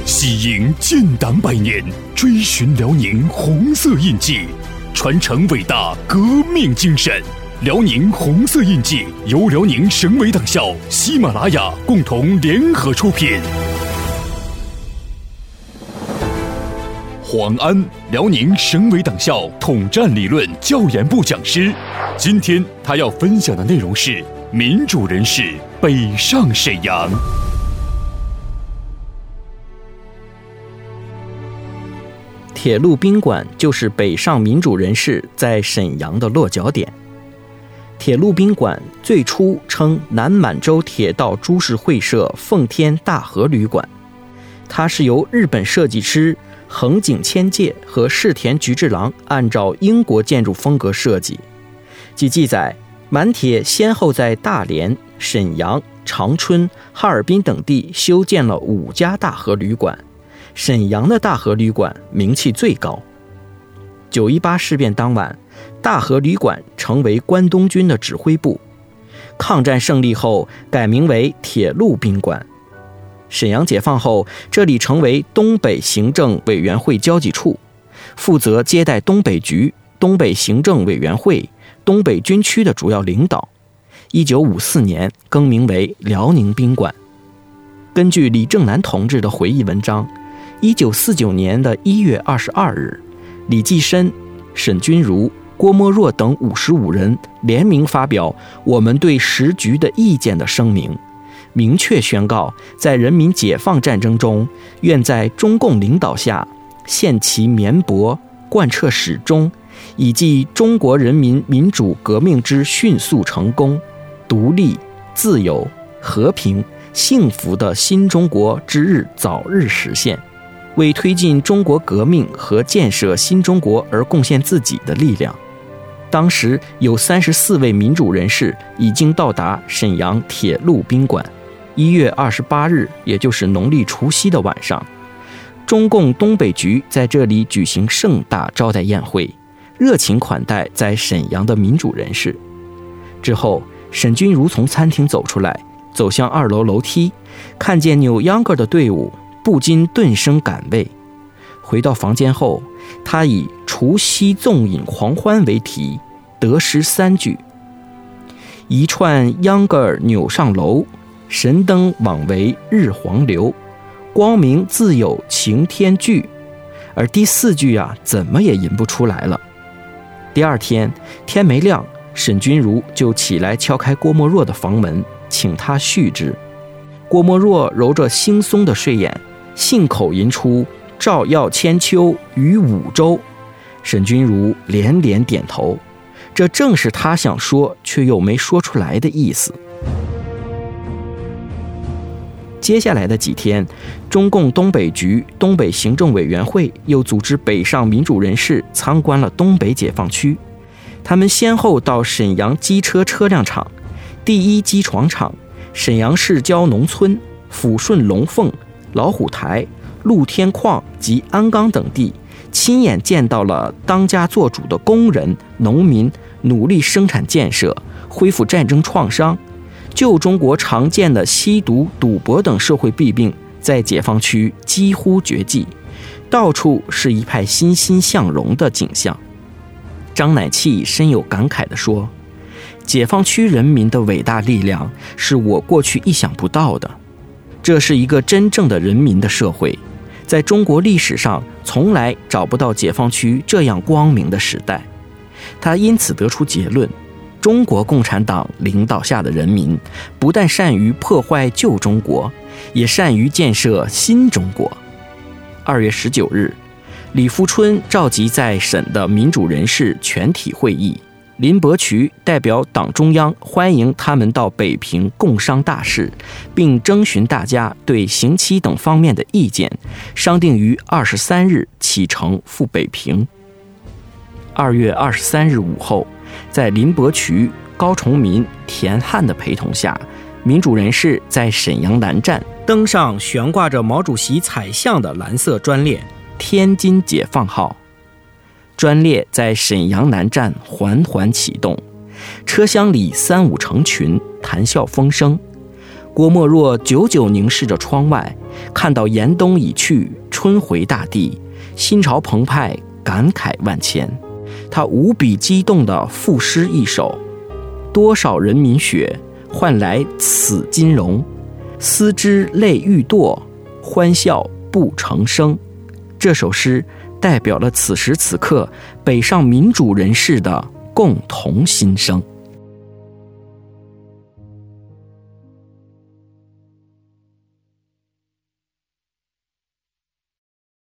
喜迎建党100年，追寻辽宁红色印记，传承伟大革命精神。辽宁红色印记由辽宁省委党校、喜马拉雅共同联合出品。黄安，辽宁省委党校统战理论教研部讲师。今天他要分享的内容是民主人士北上沈阳。 铁路宾馆就是北上民主人士在沈阳的落脚点。铁路宾馆最初称南满洲铁道株式会社奉天大和旅馆，它是由日本设计师横井千介和柿田菊治郎按照英国建筑风格设计。据记载，满铁先后在大连、沈阳、长春、哈尔滨等地修建了5家大和旅馆，沈阳的大和旅馆名气最高。918事变当晚，大和旅馆成为关东军的指挥部。抗战胜利后改名为铁路宾馆。沈阳解放后，这里成为东北行政委员会交际处，负责接待东北局、东北行政委员会、东北军区的主要领导。1954年更名为辽宁宾馆。根据李正南同志的回忆文章，1949年的1月22日，李济深、沈钧儒、郭沫若等55人联名发表我们对时局的意见的声明，明确宣告在人民解放战争中，愿在中共领导下献其绵薄，贯彻始终，以继中国人民民主革命之迅速成功，独立、自由、和平、幸福的新中国之日早日实现，为推进中国革命和建设新中国而贡献自己的力量。当时有34位民主人士已经到达沈阳铁路宾馆。1月28日，也就是农历除夕的晚上，中共东北局在这里举行盛大招待宴会，热情款待在沈阳的民主人士。之后，沈钧儒从餐厅走出来，走向2楼楼梯，看见New Younger的队伍，不禁顿生感慰。回到房间后，他以除夕纵饮狂欢为题，得诗3句：一串Younger扭上楼，神灯枉为日黄流，光明自有晴天聚。而第4句怎么也吟不出来了。第2天天没亮，沈钧儒就起来敲开郭沫若的房门，请他续之。郭沫若揉着惺忪的睡眼，信口吟出照耀千秋于五洲。沈钧儒连连点头，这正是他想说却又没说出来的意思。接下来的几天，中共东北局、东北行政委员会又组织北上民主人士参观了东北解放区。他们先后到沈阳机车车辆厂、第1机床厂、沈阳市郊农村、抚顺龙凤、老虎台、露天矿及鞍钢等地，亲眼见到了当家作主的工人、农民努力生产建设，恢复战争创伤。旧中国常见的吸毒、赌博等社会弊病在解放区几乎绝迹，到处是一派欣欣向荣的景象。张乃器深有感慨地说，解放区人民的伟大力量是我过去意想不到的，这是一个真正的人民的社会，在中国历史上从来找不到解放区这样光明的时代。他因此得出结论，中国共产党领导下的人民不但善于破坏旧中国，也善于建设新中国。2月19日，李富春召集在沈的民主人士全体会议，林伯渠代表党中央欢迎他们到北平共商大事，并征询大家对刑期等方面的意见，商定于23日启程赴北平。2月23日午后，在林伯渠、高崇民、田汉的陪同下，民主人士在沈阳南站登上悬挂着毛主席彩像的蓝色专列天津解放号。专列在沈阳南站缓缓启动，车厢里3、5成群，谈笑风生。 郭沫若久久凝视着窗外，看到严冬已去，春回大地，心潮澎湃，感慨万千。他无比激动地赋诗一首：多少人民血，换来此金荣。思之泪欲堕，欢笑不成声。这首诗代表了此时此刻北上民主人士的共同心声。